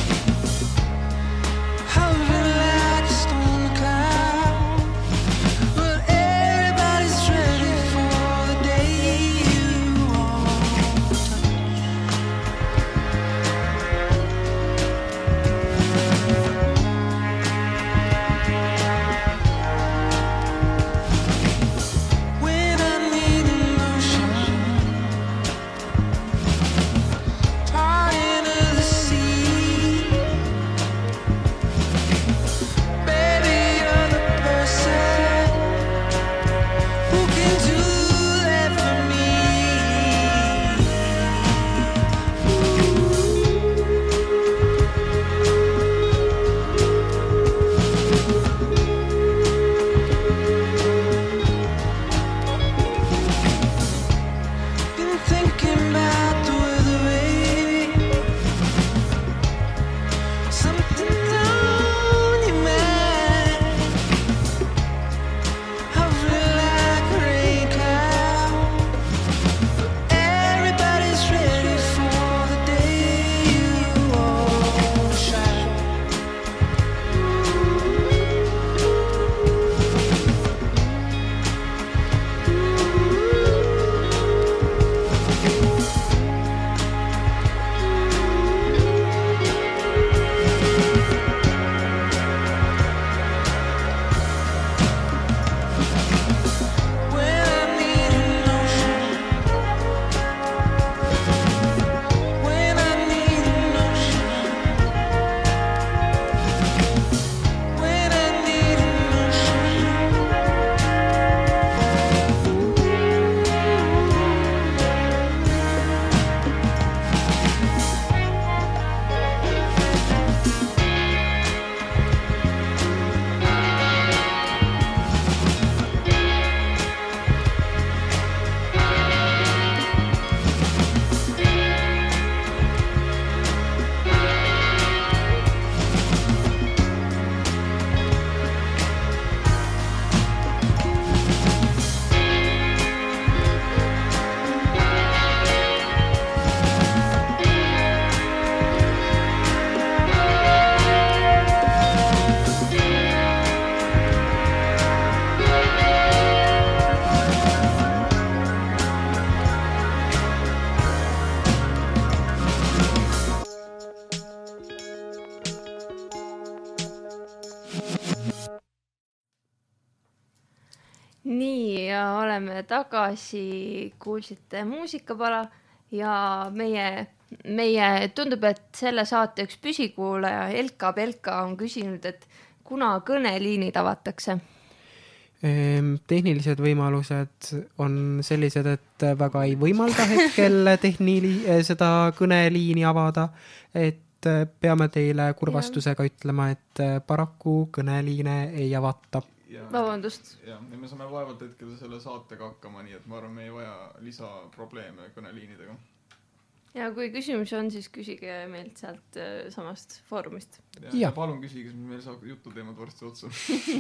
ja oleme tagasi, kuulsite muusikapala ja meie, meie tundub, et selle saate üks püsikuulaja Elka Pelka on küsinud, et kuna kõneliinid avatakse? Tehnilised võimalused on sellised, et väga ei võimalda hetkel tehnili- seda kõneliini avada, et peame teile kurvastusega ja. ütlema, et paraku kõneliine ei avata. Ja, Vabandust. Ja, ja me saame vaevalt hetkel selle saatega hakkama, nii et ma arvan, me ei vaja lisaprobleeme kõneliinidega. Ja kui küsimusi on, siis küsige meilt sealt samast foorumist. Ja, ja. ja palun küsige, siis meil saab jututeemad varsti otsa.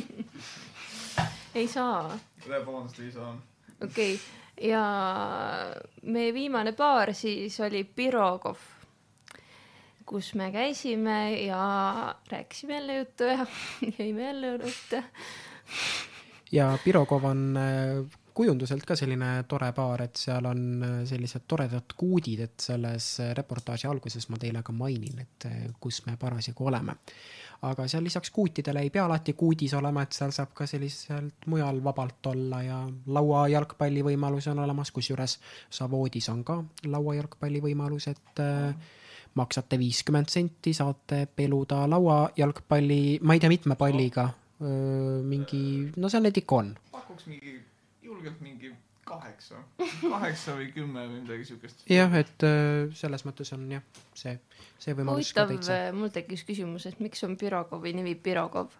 Ei saa. Vabandust, ei saa. Okei, okay. Ja meie viimane baar siis oli Pirogov, kus me käisime ja rääkisime jälle juttu ja jäime jälle juttu. Ja Pirogov on kujunduselt ka selline tore baar, et seal on sellised toredad kuudid, et selles reportaaži alguses ma teile ka mainin, et kus me parasjagu oleme. Aga seal lisaks kuutidele ei pea alati kuudis olema, et seal saab ka selliselt mujal vabalt olla ja laua jalgpalli võimalus on olemas, kus juures Savoodis on ka laua jalgpalli võimalus, et maksate viiskümmend senti, saate peluda laua jalgpalli, ma ei tea mitme palliga, mingi, no seal need ikka on. Pakuks mingi, julgelt mingi kaheksa, kaheksa või kümme või midagi siukest. Jah, et selles mõttes on jah, see, see võimalus Huvitav, ka teitsa. Mul tekkis küsimus, et miks on Pirogovi nimi Pirogov?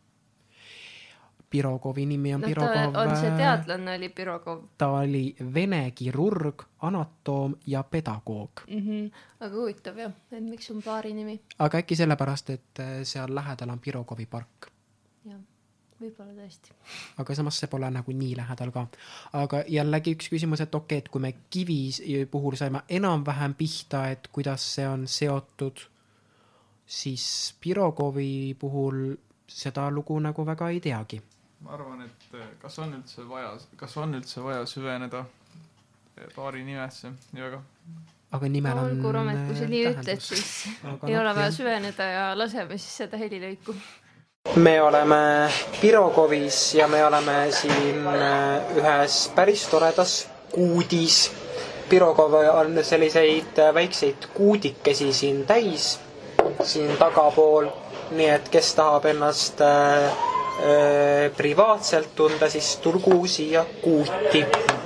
Pirogovi nimi on no, Pirogov. On see teadlane oli Pirogov? Ta oli vene kirurg, anatoom ja pedagoog. Mm-hmm. Aga huvitav jah, et miks on baari nimi? Aga äkki sellepärast, et seal lähedal on Pirogovi park. Jah, võib-olla tõesti. Aga samas see pole nagu nii lähedal ka. Aga jällegi üks küsimus, et okei, et kui me kivi puhul saime enam-vähem pihta, et kuidas see on seotud, siis Pirogovi puhul seda lugu nagu väga ei teagi. Ma arvan, et kas on üldse vaja, kas on üldse vaja süveneda baari nimesse nii väga? Aga nimel on Olgu Romet, kui see nii ütled, siis aga ei no, ole vaja jah. Süveneda ja laseme siis seda helilõiku. Me oleme Pirogovis ja me oleme siin ühes päris toredas kuudis. Pirogov on selliseid väikseid kuudikesi siin täis, siin tagapool, nii et kes tahab ennast äh, privaatselt tunda, siis tulgu siia kuuti.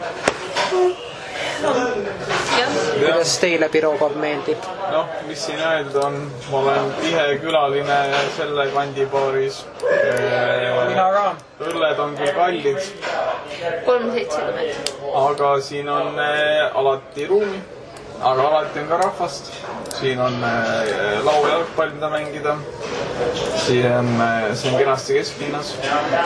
Kuidas teile Pirogov meeldib? Noh, mis siin öelda on, ma olen tihe külaline selle kandibaaris. Mina ka. Õlled on küll kallid. kolm seitsekümmend. Aga siin on alati ruumi, aga alati on ka rahvast. Siin on lau jalgpall, mida mängida. Siin on, see on kenasti kesklinnas.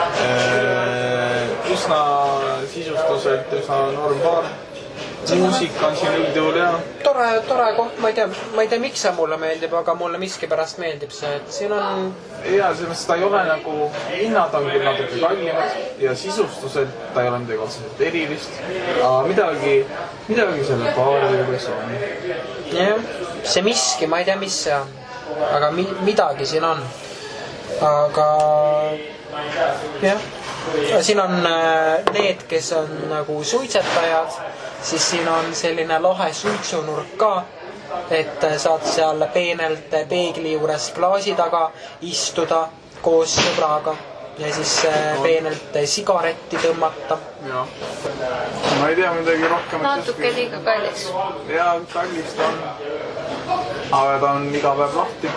Üsna sisustuselt, üsna norm baar. Muusika on siin üldjuhul ja tore, tore koht, ma ei tea, ma ei tea, miks see mulle meeldib, aga mulle miski pärast meeldib see, et siin on ja selles ta ei ole nagu, hinnad on küll natuke kallimad ja sisustuselt ta ei ole midagi otseselt erilist, aga midagi, midagi selle baari juures on. Jah, see miski, ma ei tea, mis see on, aga mi- midagi siin on, aga jah, siin on need, kes on nagu suitsetajad, siis siin on selline lahe suitsunurk ka, et saad seal peenelt peegli juures klaasi taga istuda koos sõbraga ja siis peenelt sigaretti tõmmata. Ja. Ma ei tea midagi rohkem. Natuke liiga kallis. Ja, kallist on. Aga ta on iga päev lahti.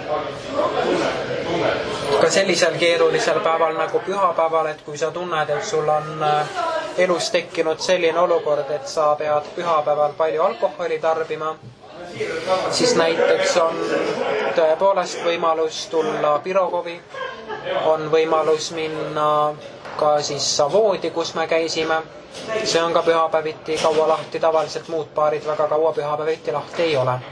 Ka sellisel keerulisel päeval nagu pühapäeval, et kui sa tunned, et sul on elus tekkinud selline olukord, et sa pead pühapäeval palju alkoholi tarbima, siis näiteks on tõepoolest võimalus tulla Pirogovi, on võimalus minna ka siis Savoodi, kus me käisime. See on ka pühapäeviti kaua lahti, tavaliselt muud baarid väga kaua pühapäeviti lahti ei ole.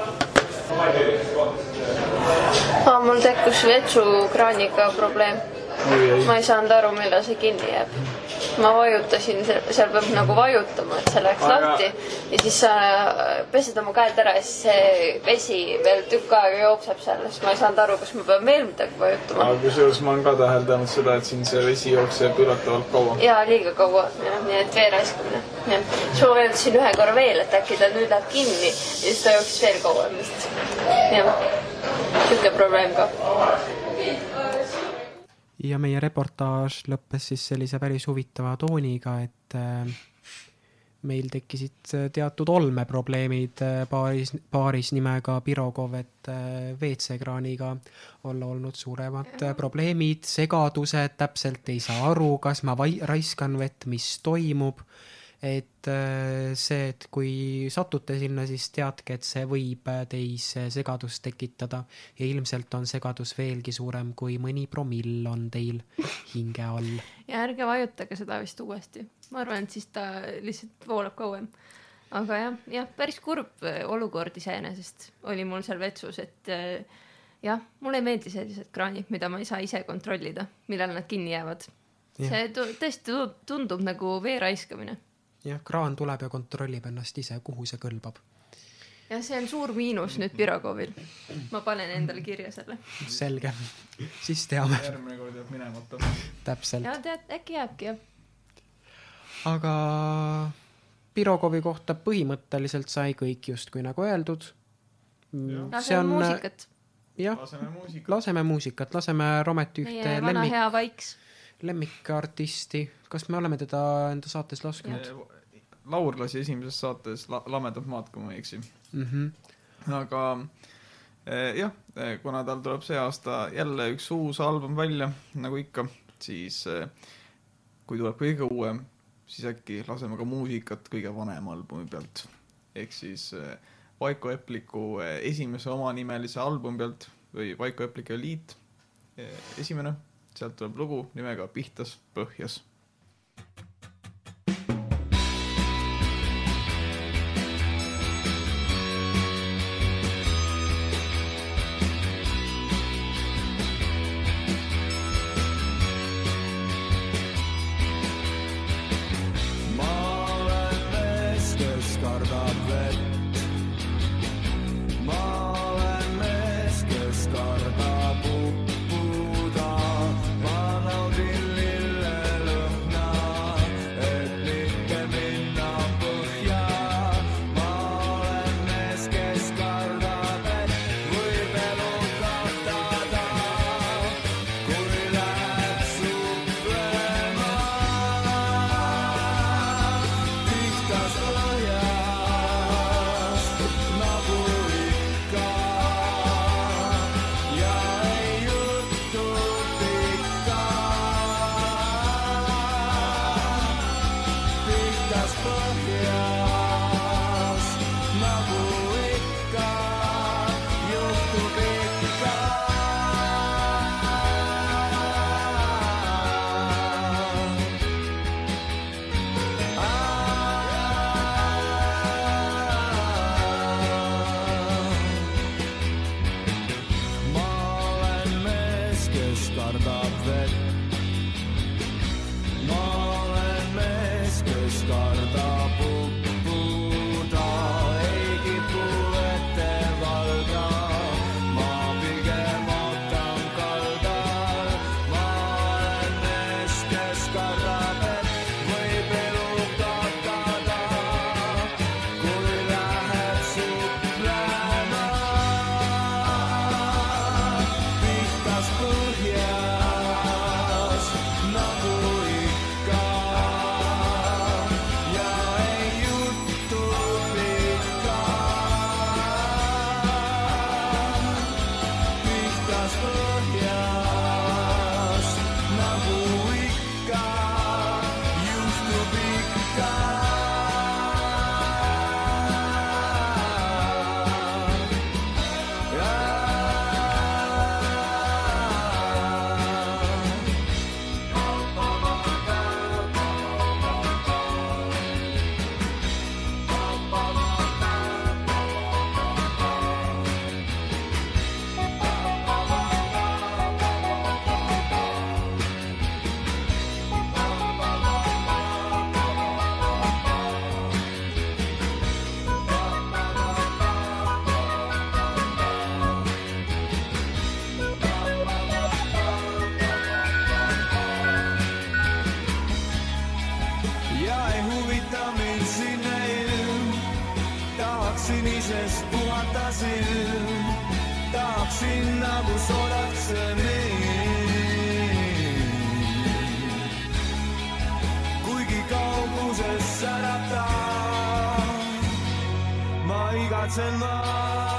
Ah, mul tekkus vetsukraaniga probleem. Ma ei saanud aru, millal see kinni jääb. ma vajutasin, seal peab nagu vajutama, et see läheks Aga... lahti ja siis sa pesed oma käed ära ja siis see vesi veel tükk aega jookseb seal, siis ma ei saanud aru, kas ma pean veel midagi vajutama. Aga kusjuures ma olen ka täheldanud seda, et siin see vesi jookseb üllatavalt kaua. Jaa, liiga kaua, ja, nii et vee raiskamine. Siis ma vajutasin ühe korra veel, et äkki ta nüüd läheb kinni ja siis ta jooksis veel kauem vist. Jah, siuke probleem ka. Ja meie reportaaž lõppes siis sellise päris huvitava tooniga, et meil tekkisid teatud olmeprobleemid paaris, paaris nimega Pirogov, et V C-kraaniga olla olnud suuremad probleemid, segadused, täpselt ei saa aru, kas ma vai, raiskan vett, mis toimub. Et see, et kui satute sinna, siis teadke, et see võib teis segadust tekitada ja ilmselt on segadus veelgi suurem, kui mõni promill on teil hinge all. Ja ärge vajutage seda vist uuesti. Ma arvan, et siis ta lihtsalt voolab kauem. Aga jah, jah, päris kurb olukord iseenesest oli mul seal vetsus, et jah, mulle ei meeldi sellised kraanid, mida ma ei saa ise kontrollida, millal nad kinni jäävad. Ja. See tõesti tundub nagu vee raiskamine. Jah, kraan tuleb ja kontrollib ennast ise, kuhu see kõlbab. Ja see on suur miinus nüüd Pirogovil. Ma panen endale kirja selle. Selge. Siis teame. Järgmine kord jääb minemata. Täpselt. Ja tead, äkki jääbki, jah. Aga Pirogovi kohta põhimõtteliselt sai kõik just kui nagu öeldud. Ja. Laseme on, muusikat. Jah, laseme muusikat. Laseme muusikat, laseme Rometi ühte meie vana lemmik, hea Vaiks. Lemmikartisti. Kas me oleme teda enda saates lasknud? Laur lasi esimeses saates la- Lamedad maad, kui ma ei eksi. Mm-hmm. Aga eh, jah, kuna tal tuleb see aasta jälle üks uus album välja, nagu ikka, siis eh, kui tuleb kõige uuem, siis äkki laseme ka muusikat kõige vanema albumi pealt. Ehk siis eh, Vaiko Epliku eh, esimese omanimelise albumi pealt või Vaiko Epliku Eliit eh, esimene, sealt tuleb lugu nimega Pihtas põhjas. sa ärata, ma igatsen maad.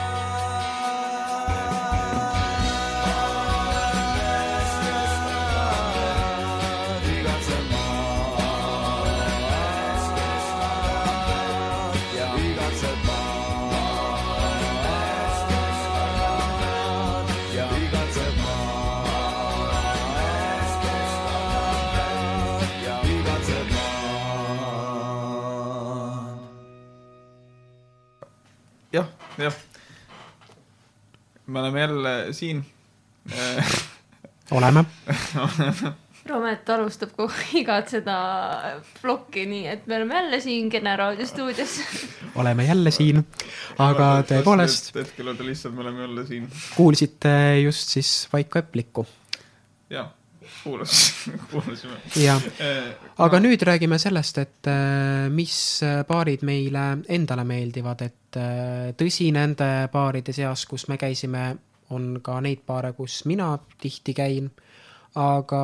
Jah, jah. Me oleme jälle siin. Oleme. Romet alustab kogu igat seda blokki nii, et me oleme jälle siin Generaadio stuudios. Oleme jälle siin, aga tõepoolest hetkel olete lihtsalt, me oleme jälle siin. Kuulsite just siis Vaiko Eplikku. Jah, kuulas, kuulasime. Ja. Aga nüüd räägime sellest, et mis baarid meile endale meeldivad, et tõsi nende baaride seas, kus me käisime, on ka neid baare, kus mina tihti käin, aga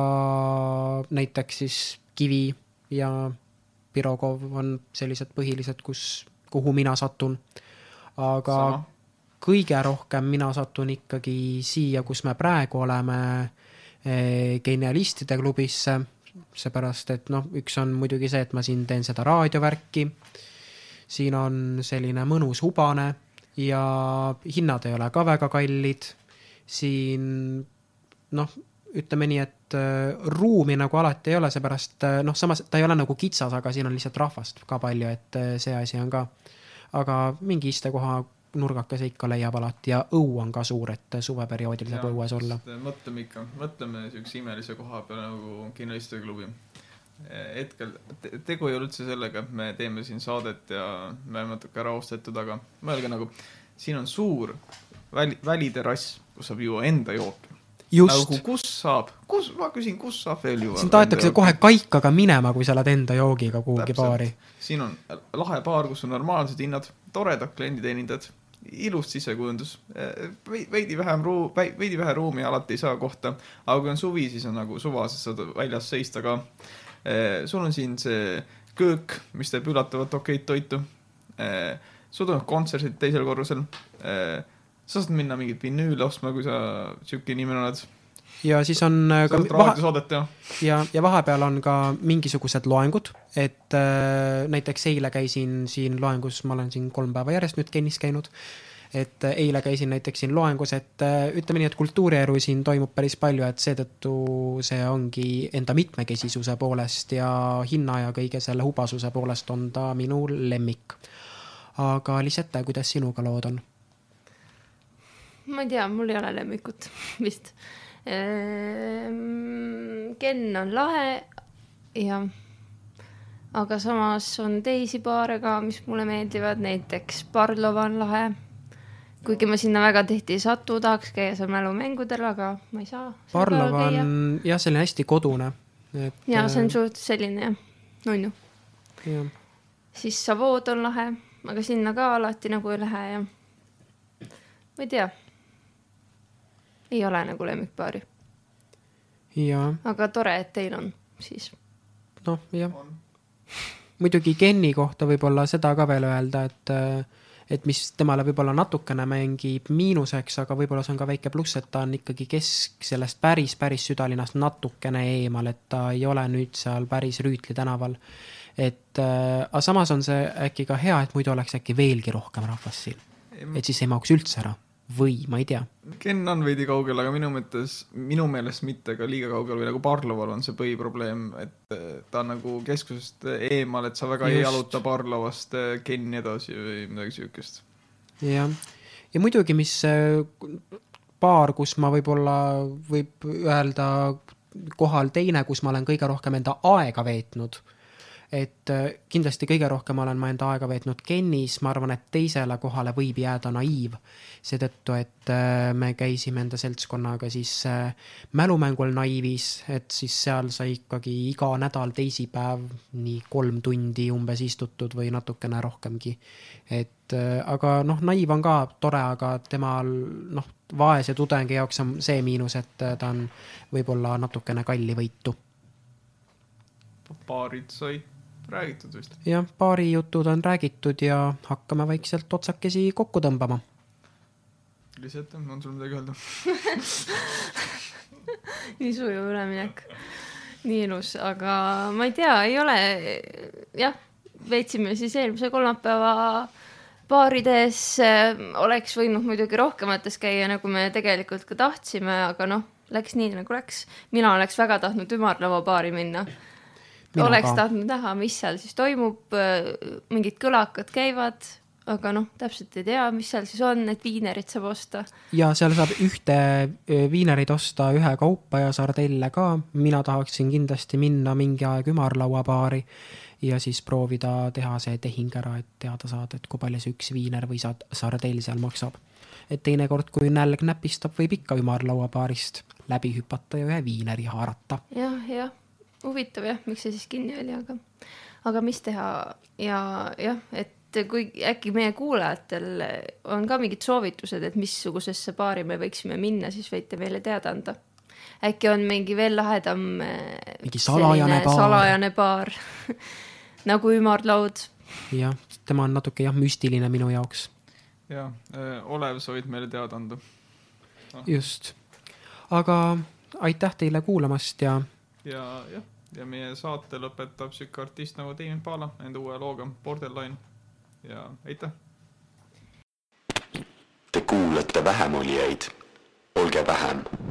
näiteks siis Kivi ja Pirogov on sellised põhilised, kus, kuhu mina satun. Aga Sama. Kõige rohkem mina satun ikkagi siia, kus me praegu oleme genialistide klubisse, seepärast, et noh, üks on muidugi see, et ma siin teen seda raadiovärki, siin on selline mõnus hubane ja hinnad ei ole ka väga kallid, siin noh, ütleme nii, et ruumi nagu alati ei ole, seepärast noh, samas ta ei ole nagu kitsas, aga siin on lihtsalt rahvast ka palju, et see asi on ka, aga mingi istekoha nurgakas ikka leiab alati ja õu on ka suur, et suveperioodil saab õues olla. Mõtleme ikka, mõtleme üks imelise koha peale nagu Genialistide klubi. Hetkel, tegu ei ole üldse sellega, et me teeme siin saadet ja me oleme natuke ära ostetud, aga mõelge nagu, siin on suur väli, väliterass, kus saab juua enda jooki. Just. Nagu kus saab, kus, ma küsin, kus saab veel juua? Siin tahetakse kohe kaikaga minema, kui sa oled enda joogiga kuhugi baari. Siin on lahe baar, kus on normaalsed hinnad, toredad klienditeenindad, ilus sisekujundus, veidi vähem ruu, veidi vähe ruumi alati ei saa kohta, aga kui on suvi, siis on nagu suva, sest saad väljas seista ka. Sul on siin see köök, mis teeb üllatavat okeid toitu. Sul on kontserdid teisel korrusel. Sa saad minna mingit vinüüle ostma, kui sa sükki nimen oled. Ja siis on ka raadiosaadet, ja. Ja, ja vahepeal on ka mingisugused loengud, et äh, näiteks eile käisin siin loengus, ma olen siin kolm päeva järjest nüüd Kennis käinud, et eile käisin näiteks siin loengus, et äh, ütleme nii, et kultuurieru siin toimub päris palju, et seetõttu see ongi enda mitmekesisuse poolest ja hinna ja kõige selle hubasuse poolest on ta minu lemmik. Aga Lisette, kuidas sinuga lood on? Ma ei tea, mul ei ole lemmikut vist. Ken on lahe ja aga samas on teisi baare ka, mis mulle meeldivad, näiteks Parlova on lahe, kuigi ma sinna väga tihti ei satu, tahaks käia seal mälumängudel, aga ma ei saa. Parlova on jah, selline hästi kodune, et ja see on suht selline nunnu ja. Siis Savood on lahe, aga sinna ka alati nagu ei lähe ja ma ei tea, ei ole nagu lemmikbaari. Ja. Aga tore, et teil on siis. Noh, jah. Muidugi Kenni kohta võib-olla seda ka veel öelda, et, et mis temale võib-olla natukene mängib miinuseks, aga võib-olla see on ka väike pluss, et ta on ikkagi kesk sellest päris, päris südalinnast natukene eemal, et ta ei ole nüüd seal päris Rüütli tänaval. Et, aga samas on see äkki ka hea, et muidu oleks äkki veelgi rohkem rahvas siin. Et siis ei maaks üldse ära. Või, ma ei tea. Ken on veidi kaugel, aga minu mõttes, minu meelest mitte ka liiga kaugel või nagu Parloval on see põhiprobleem, et ta on nagu keskusest eemal, et sa väga Just. ei jaluta Parlovast Kenni edasi või midagi süükest. Ja. ja muidugi, mis baar, kus ma võib-olla võib öelda kohal teine, kus ma olen kõige rohkem enda aega veetnud, et kindlasti kõige rohkem olen ma enda aega veetnud Kennis, ma arvan, et teisele kohale võib jääda Naiv, seetõttu, et me käisime enda seltskonnaga siis mälumängul Naivis, et siis seal sai ikkagi iga nädal teisipäev nii kolm tundi umbes istutud või natukene rohkemgi. Et, aga noh, Naiv on ka tore, aga temal noh, vaese tudengi jaoks on see miinus, et ta on võib-olla natukene kalli võitu. Baarid sai räägitud vist. jah, paari jutud on räägitud ja hakkame vaikselt otsakesi kokku tõmbama. Lisette, on sul midagi öelda? nii sujuv üleminek. Nii ilus, aga ma ei tea, ei ole, jah, veetsime siis eelmise kolmapäeva baarides, oleks võinud muidugi rohkemates käia, nagu me tegelikult ka tahtsime, aga noh, läks nii nagu läks. Mina oleks väga tahtnud ümarlaua baari minna. Mina oleks ka tahtnud näha, mis seal siis toimub, mingid kõlakad käivad, aga noh, täpselt ei tea, mis seal siis on, et viinerid saab osta. Ja seal saab ühte viinerid osta ühe kaupa ja sardelle ka. Mina tahaksin kindlasti minna mingi aeg ümarlaua baari ja siis proovida teha see tehing ära, et teada saada, et kui palju see üks viiner või sardell seal maksab. Et teine kord, kui nälg näpistab, võib ikka ümarlaua baarist läbi hüpata ja ühe viineri haarata. Jah, jah. Huvitav jah, miks see siis kinni oli, aga, aga mis teha ja jah, et kui äkki meie kuulajatel on ka mingid soovitused, et missugusesse baari me võiksime minna, siis võite meile teada anda. Äkki on mingi veel lahedam mingi salajane baar, salajane baar nagu ümarlaud. Jah, tema on natuke jah, müstiline minu jaoks. Ja, Olev soovid meile teada anda. No. Just. Aga aitäh teile kuulamast ja ja, ja, ja meie saate lõpetab sükke artist nagu Damien Pala enda uue looga Borderline ja aitäh. Te kuulate vähemolijaid. Olge vähem.